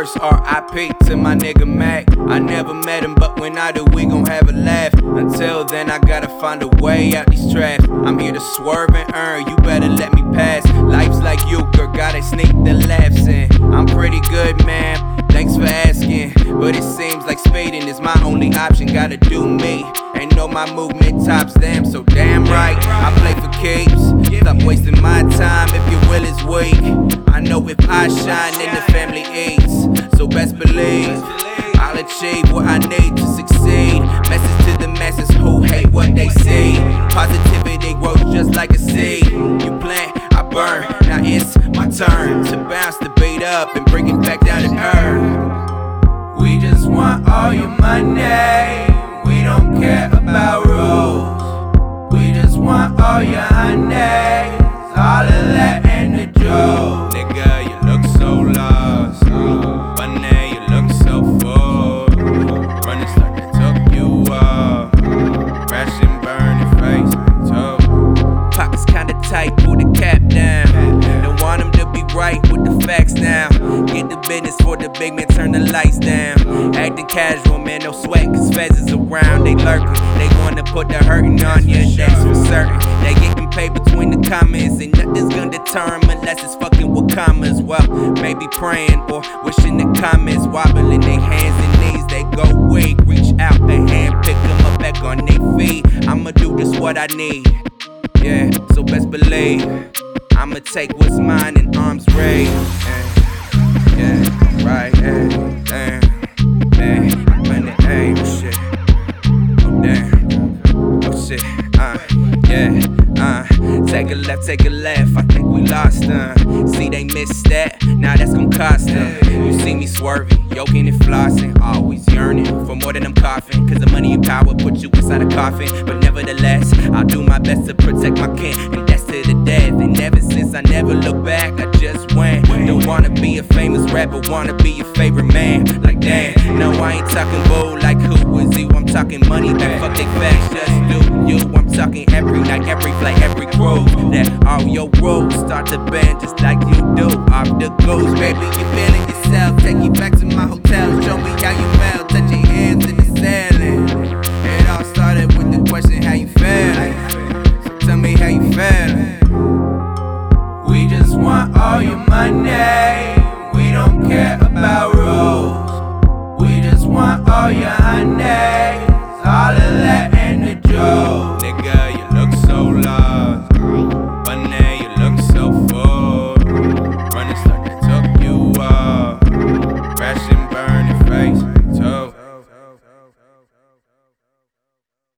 First R.I.P. to my nigga Mac. I never met him, but when I do, we gon' have a laugh. Until then, I gotta find a way out these traps. I'm here to swerve and earn, you better let me pass. Life's like euchre, gotta sneak the laughs in. I'm pretty good, man, thanks for asking. But it seems like spading is my only option. Gotta do me, ain't know my movement tops them, so damn right I play for keeps. Stop wasting my time if your will is weak. I know if I shine, then the family eats. So best believe I'll achieve what I need to succeed. Message to the masses who hate what they see. Positivity grows just like a seed. You plant, I burn. Now it's my turn to bounce the beat up and bring it back down to earth. We just want all your money. We don't care about rules. We just want all your honey. All of that and the jewels. Nigga, you look so lost. Funny, you look so full. Running like I took you off. Crash and burn your face, too. Pockets kinda tight, pull the cap down. Don't want them to be right with the facts now. Get the business for the big man, turn the lights down. Acting casual, man, no sweat, cause Fez is around, they lurking. They wanna put the hurting on you, that's for certain. They getting paid between the comments, and nothing's gonna determine unless it's fucking with commas. Well, maybe praying or wishing the comments, wobbling their hands and knees. They go weak, reach out a hand, pick them up back on their feet. I'ma do just what I need, yeah, so best believe I'ma take what's mine in arms raised. Yeah, right, damn, money, hey, oh shit, oh damn, oh shit, take a left, take a left, I think we lost them. See they missed that, now that's gon' cost them. You see me swerving, yoking and flossing, always yearning for more than I'm coughing. Cause the money and power put you inside a coffin. But nevertheless, I'll do my best to protect my kin, and that's to the death. And ever since I never look back, I just went. Don't wanna be a famous rapper, wanna be your favorite man. Like damn, no I ain't talking bull like who was you. I'm talking money, that fuck they facts, just do you. I'm talking every night, every flight, every cruise. That all your rules start to bend just like you do. Off the goose, baby, you feeling yourself. Take you back to my hotel, show me how you felt. Touch your hands in the ceiling. It all started with the question, how you feeling? So tell me how you feeling. We just want all your money. We don't care about rules. We just want all your honey. All of that and the jewels. Nigga, you look so lost. Funny, you look so full. Running like I took you off. Crash and burn your face.